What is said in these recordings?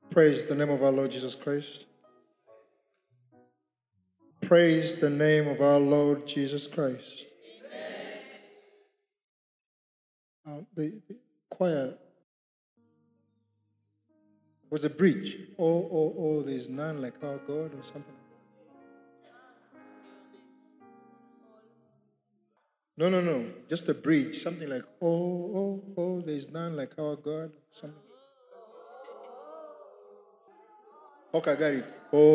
Praise the name of our Lord Jesus Christ. Praise the name of our Lord Jesus Christ. The choir was a bridge. Oh, there's none like our God or something. No. Just a bridge. Something like, oh, there's none like our God. Something. Okay, I got it.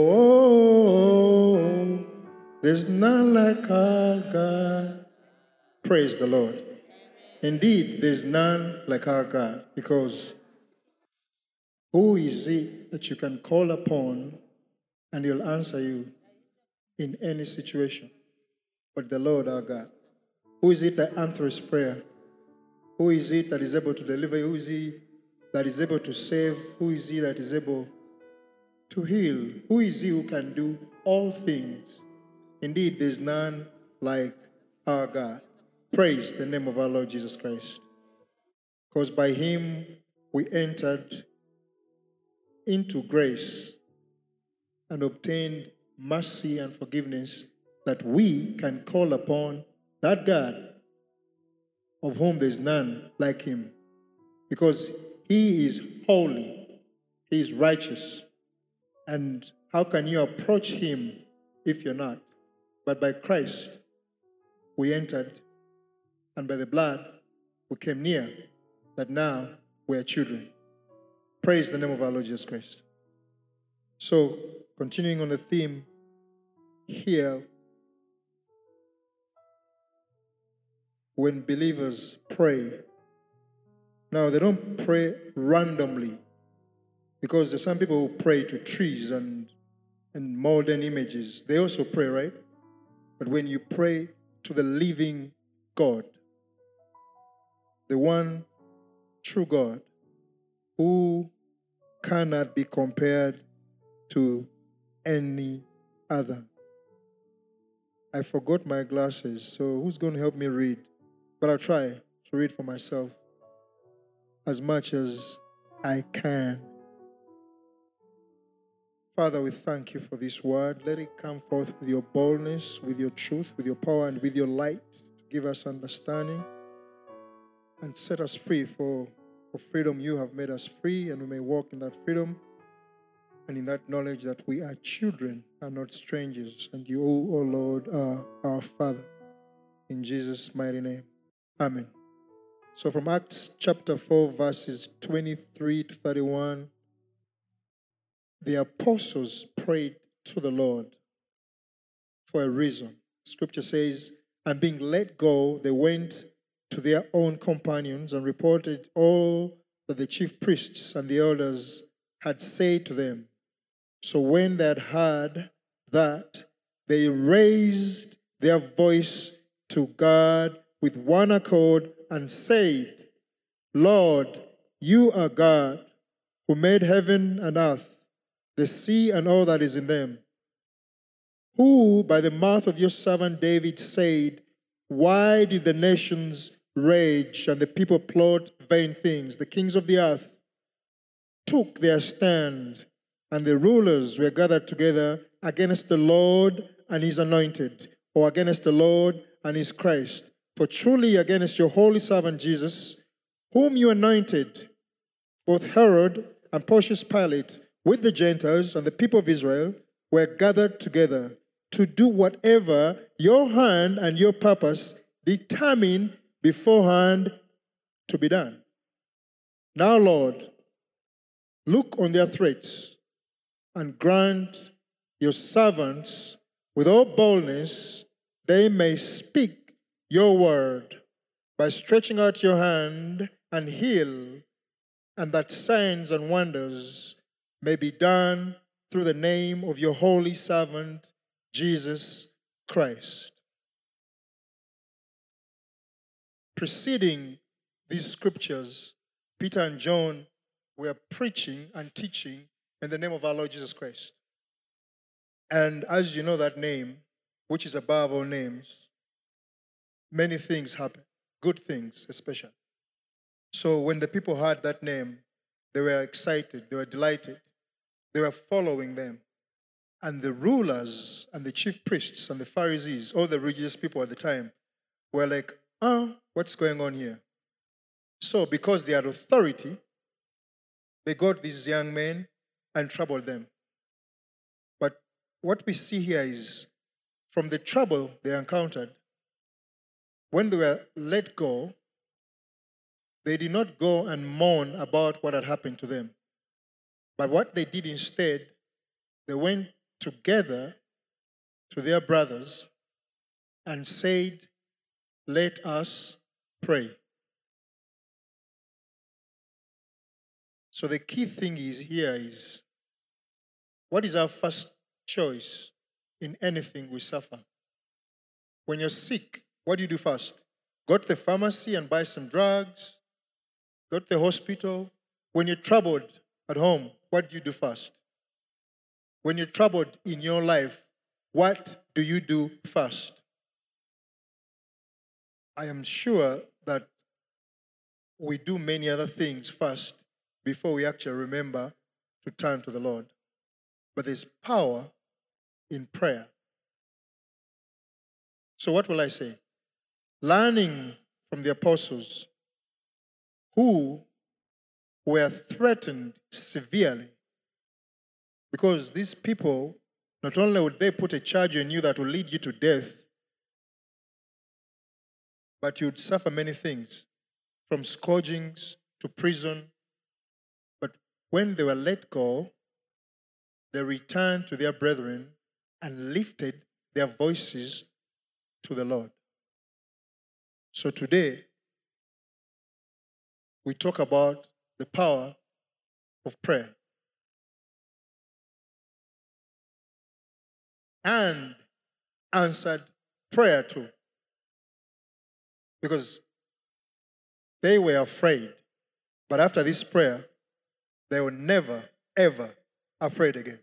Oh, there's none like our God. Praise the Lord. Indeed, there's none like our God, because who is it that you can call upon and he'll answer you in any situation but the Lord our God? Who is it that answers prayer? Who is it that is able to deliver you? Who is he that is able to save? Who is he that is able to heal? Who is he who can do all things? Indeed, there's none like our God. Praise the name of our Lord Jesus Christ. Because by him we entered into grace and obtained mercy and forgiveness, that we can call upon that God of whom there's none like him. Because he is holy, he is righteous. And how can you approach him if you're not? But by Christ we entered, and by the blood we came near, that now we are children. Praise the name of our Lord Jesus Christ. So, continuing on the theme here, when believers pray, now they don't pray randomly, because there's some people who pray to trees and modern images. They also pray, right? But when you pray to the living God, the one true God, who cannot be compared to any other. I forgot my glasses, so who's going to help me read? But I'll try to read for myself as much as I can. Father, we thank you for this word. Let it come forth with your boldness, with your truth, with your power, and with your light to give us understanding and set us free. For freedom you have made us free, and we may walk in that freedom and in that knowledge that we are children and not strangers, and you, O Lord, are our Father. In Jesus' mighty name. Amen. So from Acts chapter 4, verses 23 to 31, the apostles prayed to the Lord for a reason. Scripture says, and being let go, they went to their own companions and reported all that the chief priests and the elders had said to them. So when they had heard that, they raised their voice to God with one accord and said, Lord, you are God, who made heaven and earth, the sea and all that is in them, who by the mouth of your servant David said, why did the nations rage and the people plot vain things? The kings of the earth took their stand, and the rulers were gathered together against the Lord and his anointed, or against the Lord and his Christ. For truly against your holy servant Jesus, whom you anointed, both Herod and Pontius Pilate, with the Gentiles and the people of Israel, were gathered together to do whatever your hand and your purpose determined beforehand to be done. Now, Lord, look on their threats and grant your servants with all boldness they may speak your word by stretching out your hand and heal, and that signs and wonders may be done through the name of your holy servant, Jesus Christ. Preceding these scriptures, Peter and John were preaching and teaching in the name of our Lord Jesus Christ. And as you know that name, which is above all names, many things happen, good things especially. So when the people heard that name, they were excited, they were delighted. They were following them. And the rulers and the chief priests and the Pharisees, all the religious people at the time, were like, what's going on here? So because they had authority, they got these young men and troubled them. But what we see here is from the trouble they encountered, when they were let go, they did not go and mourn about what had happened to them. But what they did instead, they went together to their brothers and said, let us pray. So the key thing is what is our first choice in anything we suffer? When you're sick, what do you do first? Go to the pharmacy and buy some drugs. Go to the hospital. When you're troubled at home, what do you do first? When you're troubled in your life, what do you do first? I am sure that we do many other things first before we actually remember to turn to the Lord. But there's power in prayer. So what will I say? Learning from the apostles who were threatened severely, because these people, not only would they put a charge on you that will lead you to death, but you'd suffer many things, from scourgings to prison. But when they were let go, they returned to their brethren and lifted their voices to the Lord. So today, we talk about the power of prayer. And answered prayer too. Because they were afraid. But after this prayer, they were never, ever afraid again.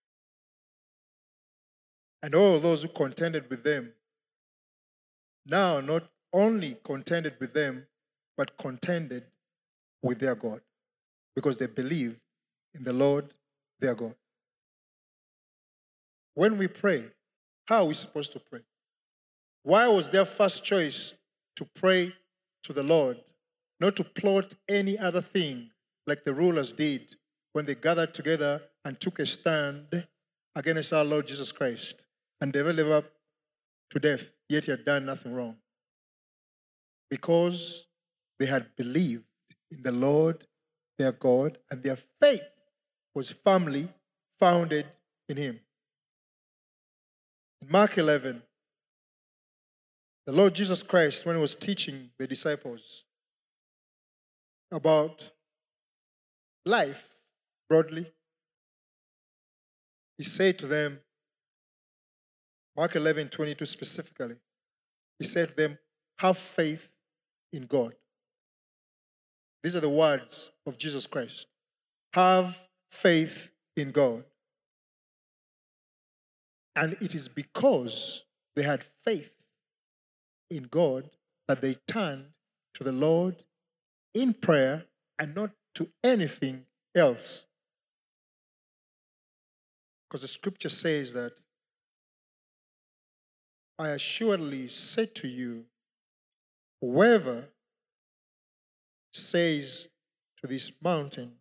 And all those who contended with them now not only contended with them, but contended with their God. Because they believed in the Lord their God. When we pray, how are we supposed to pray? Why was their first choice to pray to the Lord, not to plot any other thing like the rulers did when they gathered together and took a stand against our Lord Jesus Christ and they live up to death, yet he had done nothing wrong? Because they had believed in the Lord their God and their faith was firmly founded in him. In Mark 11, the Lord Jesus Christ, when he was teaching the disciples about life broadly, he said to them, Mark 11:22 specifically, he said to them, have faith in God. These are the words of Jesus Christ. Have faith in God. And it is because they had faith in God that they turned to the Lord in prayer and not to anything else. Because the scripture says that, I assuredly say to you, whoever says to this mountain,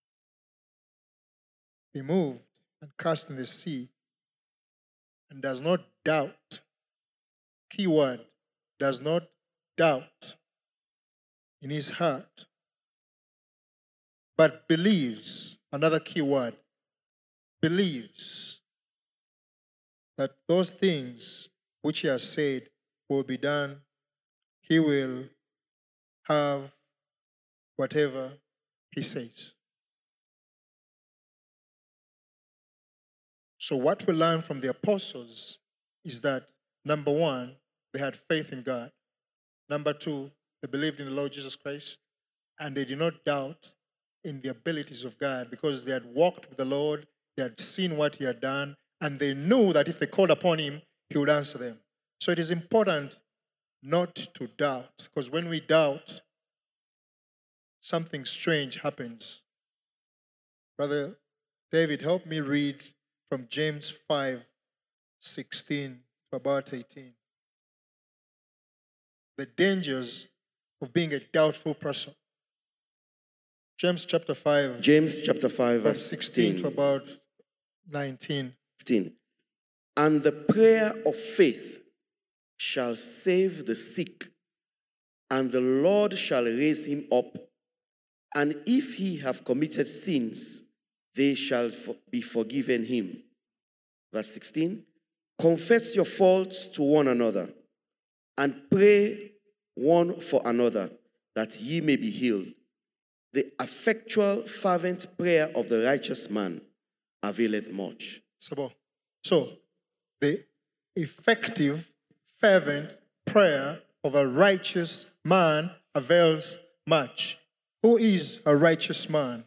be moved and cast in the sea, and does not doubt, keyword, does not doubt in his heart, but believes, another keyword, believes that those things which he has said will be done, he will have whatever he says. So what we learn from the apostles is that, number one, they had faith in God. Number two, they believed in the Lord Jesus Christ. And they did not doubt in the abilities of God because they had walked with the Lord, they had seen what he had done, and they knew that if they called upon him, he would answer them. So it is important not to doubt, because when we doubt, something strange happens. Brother David, help me read from James 5:16 to about 18. The dangers of being a doubtful person. James chapter 5. James chapter 5 verse 16 to about 19. 15. And the prayer of faith shall save the sick, and the Lord shall raise him up. And if he have committed sins, they shall be forgiven him. Verse 16. Confess your faults to one another, and pray one for another, that ye may be healed. The effectual, fervent prayer of the righteous man availeth much. So, the effective, fervent prayer of a righteous man avails much. Who is a righteous man?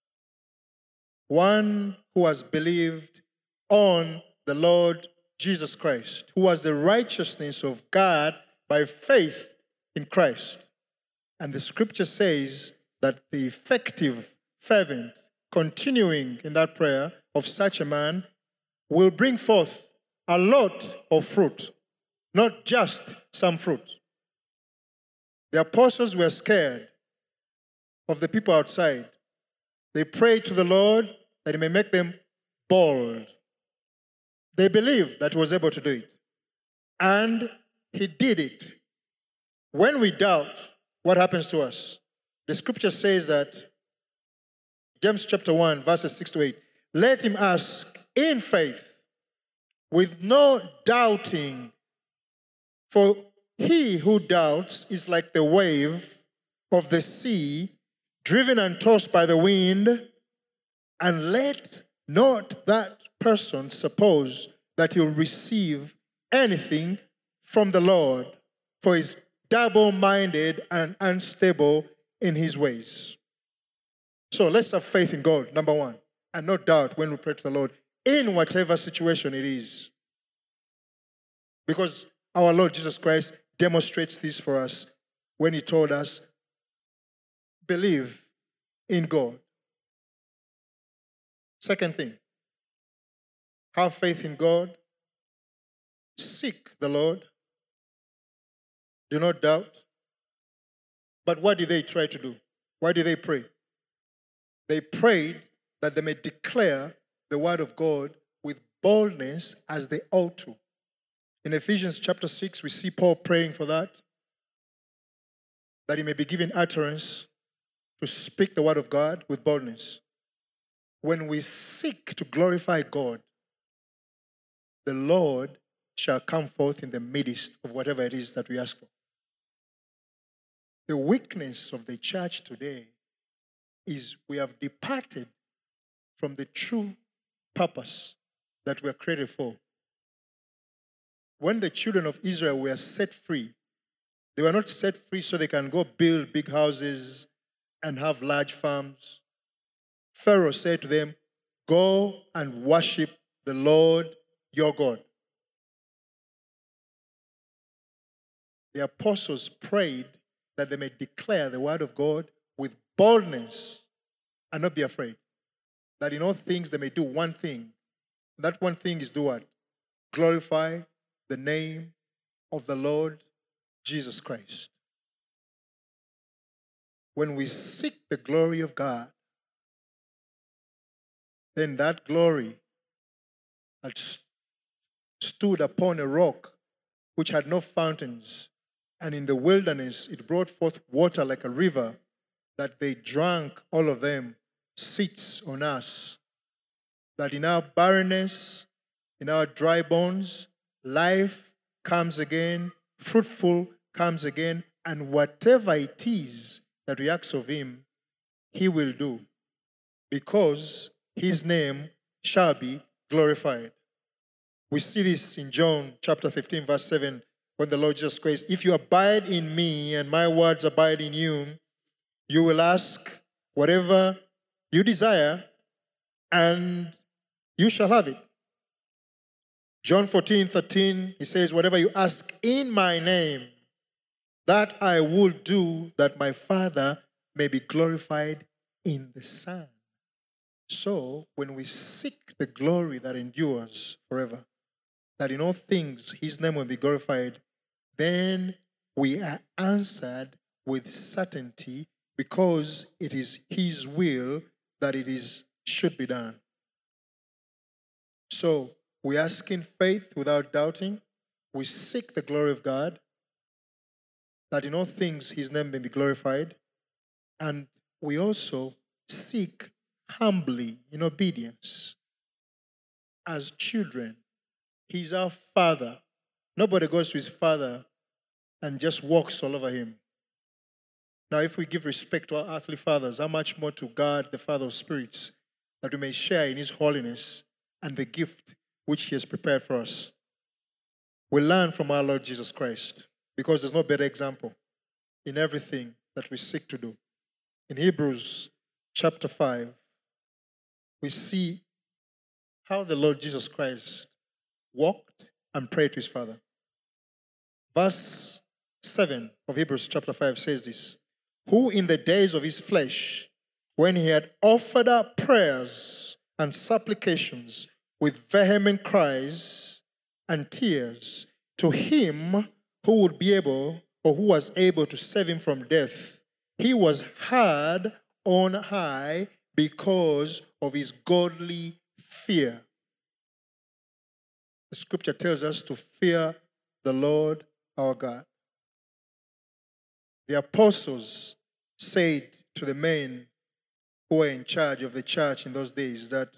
One who has believed on the Lord Jesus Christ, who has the righteousness of God by faith in Christ. And the scripture says that the effective, fervent, continuing in that prayer of such a man will bring forth a lot of fruit, not just some fruit. The apostles were scared of the people outside. They prayed to the Lord that he may make them bold. They believed that he was able to do it. And he did it. When we doubt, what happens to us? The scripture says that, James chapter 1, verses 6 to 8, let him ask in faith, with no doubting, for he who doubts is like the wave of the sea, driven and tossed by the wind, and let not that person suppose that he'll receive anything from the Lord, for he's double-minded and unstable in his ways. So let's have faith in God, number one, and not doubt when we pray to the Lord, in whatever situation it is. Because our Lord Jesus Christ demonstrates this for us when he told us, believe in God. Second thing, have faith in God. Seek the Lord. Do not doubt. But what did they try to do? Why did they pray? They prayed that they may declare the word of God with boldness as they ought to. In Ephesians chapter 6, we see Paul praying for that he may be given utterance to speak the word of God with boldness. When we seek to glorify God, the Lord shall come forth in the midst of whatever it is that we ask for. The weakness of the church today is we have departed from the true purpose that we are created for. When the children of Israel were set free, they were not set free so they can go build big houses and have large farms. Pharaoh said to them, go and worship the Lord your God. The apostles prayed that they may declare the word of God with boldness and not be afraid. That in all things they may do one thing. That one thing is do what? Glorify the name of the Lord Jesus Christ. When we seek the glory of God, then that glory had stood upon a rock which had no fountains, and in the wilderness it brought forth water like a river, that they drank, all of them, sits on us. That in our barrenness, in our dry bones, life comes again, fruitful comes again, and whatever it is that we ask of him, he will do, because his name shall be glorified. We see this in John chapter 15, verse 7, when the Lord Jesus Christ, if you abide in me and my words abide in you, you will ask whatever you desire and you shall have it. John 14:13, he says, whatever you ask in my name, that I will do, that my Father may be glorified in the Son. So when we seek the glory that endures forever, that in all things his name will be glorified, then we are answered with certainty because it is his will that should be done. So we ask in faith without doubting. We seek the glory of God, that in all things his name may be glorified. And we also seek humbly in obedience as children. He's our Father. Nobody goes to his Father and just walks all over him. Now, if we give respect to our earthly fathers, how much more to God, the Father of spirits, that we may share in his holiness and the gift which he has prepared for us. We learn from our Lord Jesus Christ because there's no better example in everything that we seek to do. In Hebrews chapter 5, we see how the Lord Jesus Christ walked and prayed to his Father. Verse 7 of Hebrews chapter 5 says this: who in the days of his flesh, when he had offered up prayers and supplications with vehement cries and tears to him who would be able, or who was able to save him from death, he was heard on high because of his godly fear. The scripture tells us to fear the Lord our God. The apostles said to the men who were in charge of the church in those days that,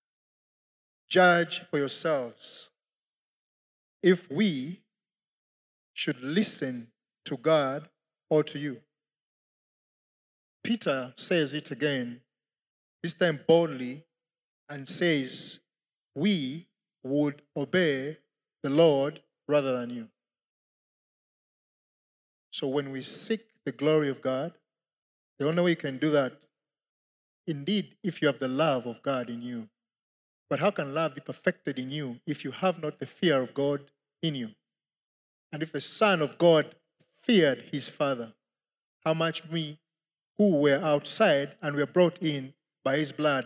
judge for yourselves if we should listen to God or to you. Peter says it again, this time boldly, and says, we would obey the Lord rather than you. So when we seek the glory of God, the only way you can do that, indeed, if you have the love of God in you. But how can love be perfected in you if you have not the fear of God in you? And if the Son of God feared his Father, how much we who were outside and were brought in by his blood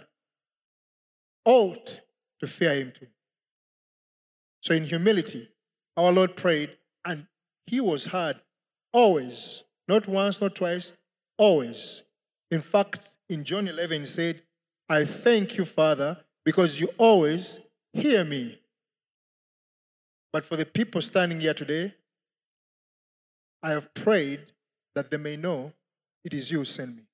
ought to fear him too. So in humility, our Lord prayed, and he was heard always, not once, not twice, always. In fact, in John 11, he said, I thank you, Father, because you always hear me. But for the people standing here today, I have prayed that they may know it is you who sent me.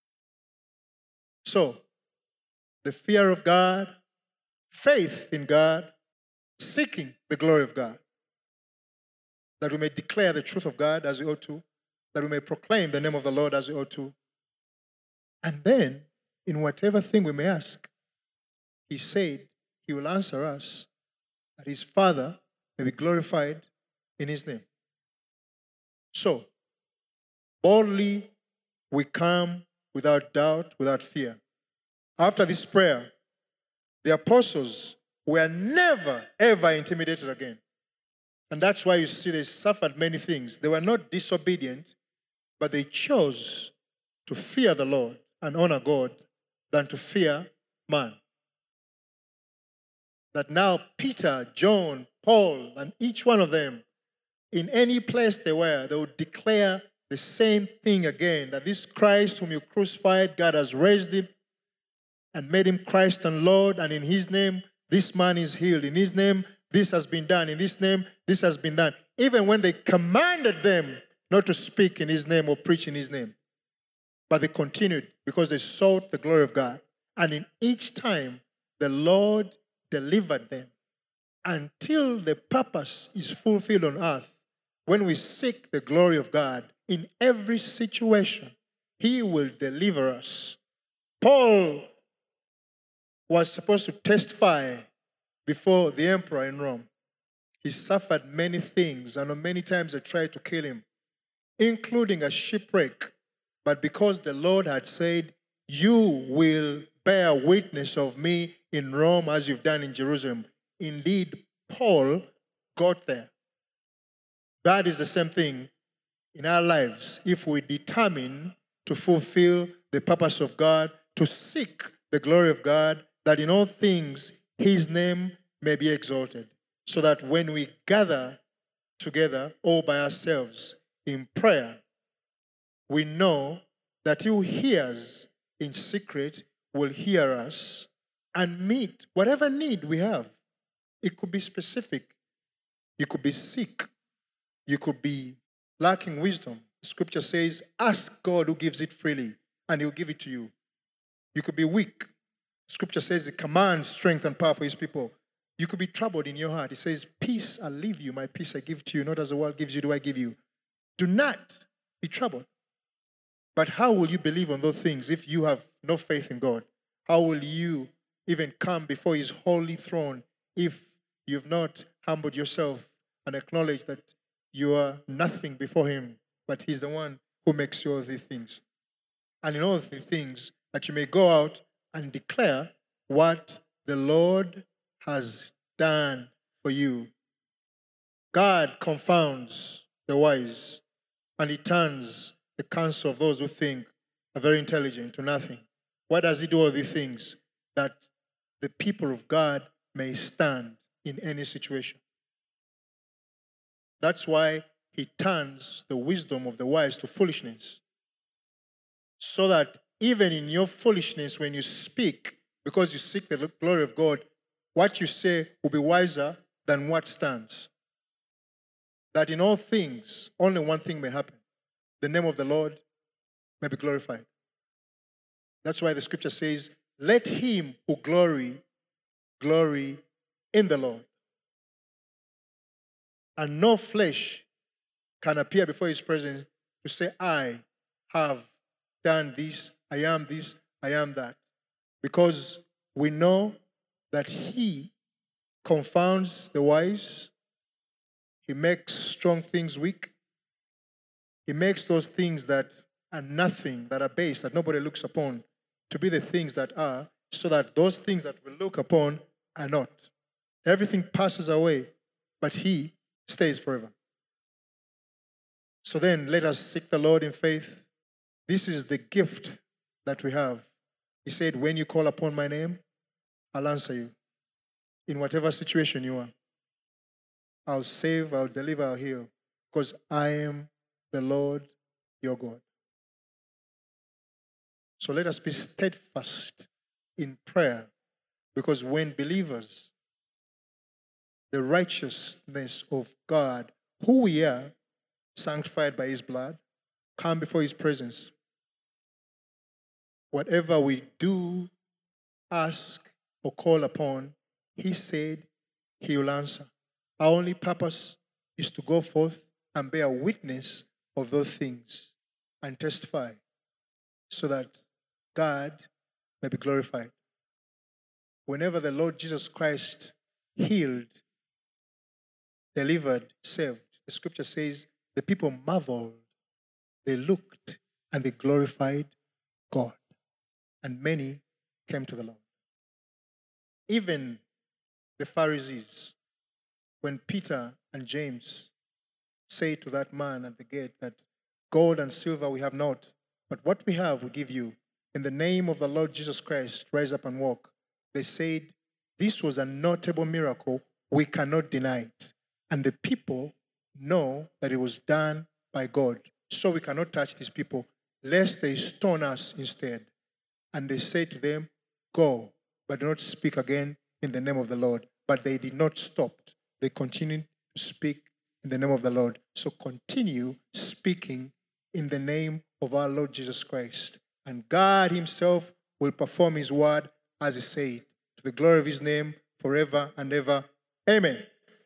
So, the fear of God, faith in God, seeking the glory of God, that we may declare the truth of God as we ought to, that we may proclaim the name of the Lord as we ought to. And then, in whatever thing we may ask, he said he will answer us, that his Father may be glorified in his name. So, boldly we come without doubt, without fear. After this prayer, the apostles were never, ever intimidated again. And that's why you see they suffered many things. They were not disobedient, but they chose to fear the Lord and honor God than to fear man. That now Peter, John, Paul, and each one of them, in any place they were, they would declare the same thing again, that this Christ whom you crucified, God has raised him and made him Christ and Lord, and in his name, this man is healed. In his name, this has been done. In his name, this has been done. Even when they commanded them not to speak in his name or preach in his name. But they continued because they sought the glory of God. And in each time, the Lord delivered them until the purpose is fulfilled on earth. When we seek the glory of God in every situation, he will deliver us. Paul was supposed to testify before the emperor in Rome. He suffered many things, and many times they tried to kill him, including a shipwreck. But because the Lord had said, you will bear witness of me in Rome as you've done in Jerusalem. Indeed, Paul got there. That is the same thing in our lives. If we determine to fulfill the purpose of God, to seek the glory of God, that in all things his name may be exalted, so that when we gather together all by ourselves in prayer, we know that he who hears in secret will hear us and meet whatever need we have. It could be specific. You could be sick. You could be lacking wisdom. Scripture says, ask God who gives it freely, and he'll give it to you. You could be weak. Scripture says it commands strength and power for his people. You could be troubled in your heart. It says, peace I leave you, my peace I give to you, not as the world gives you do I give you. Do not be troubled. But how will you believe on those things if you have no faith in God? How will you even come before his holy throne if you've not humbled yourself and acknowledged that you are nothing before him, but he's the one who makes you all these things? And in all the things that you may go out and declare what the Lord has done for you. God confounds the wise, and he turns the counsel of those who think are very intelligent to nothing. Why does he do all these things? That the people of God may stand in any situation. That's why he turns the wisdom of the wise to foolishness. So that even in your foolishness, when you speak, because you seek the glory of God, what you say will be wiser than what stands. That in all things, only one thing may happen. The name of the Lord may be glorified. That's why the scripture says, let him who glory in the Lord. And no flesh can appear before his presence to say, I have done this, I am that. Because we know that he confounds the wise. He makes strong things weak. He makes those things that are nothing, that are base, that nobody looks upon, to be the things that are, so that those things that we look upon are not. Everything passes away, but he stays forever. So then, let us seek the Lord in faith. This is the gift that we have. He said, when you call upon my name, I'll answer you. In whatever situation you are, I'll save, I'll deliver, I'll heal, because I am the Lord your God. So let us be steadfast in prayer, because when believers, the righteousness of God, who we are, sanctified by his blood, come before his presence, whatever we do, ask, or call upon, he said he will answer. Our only purpose is to go forth and bear witness of those things and testify so that God may be glorified. Whenever the Lord Jesus Christ healed, delivered, saved, the scripture says the people marveled, they looked, and they glorified God. And many came to the Lord. Even the Pharisees, when Peter and James say to that man at the gate that gold and silver we have not, but what we have we give you. In the name of the Lord Jesus Christ, rise up and walk. They said, this was a notable miracle. We cannot deny it. And the people know that it was done by God. So we cannot touch these people, lest they stone us instead. And they say to them, go, but do not speak again in the name of the Lord. But they did not stop. They continued to speak in the name of the Lord. So continue speaking in the name of our Lord Jesus Christ. And God himself will perform his word as he said, to the glory of his name forever and ever. Amen.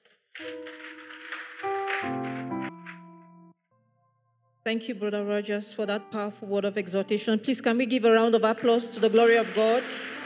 Thank you, Brother Rogers, for that powerful word of exhortation. Please, can we give a round of applause to the glory of God?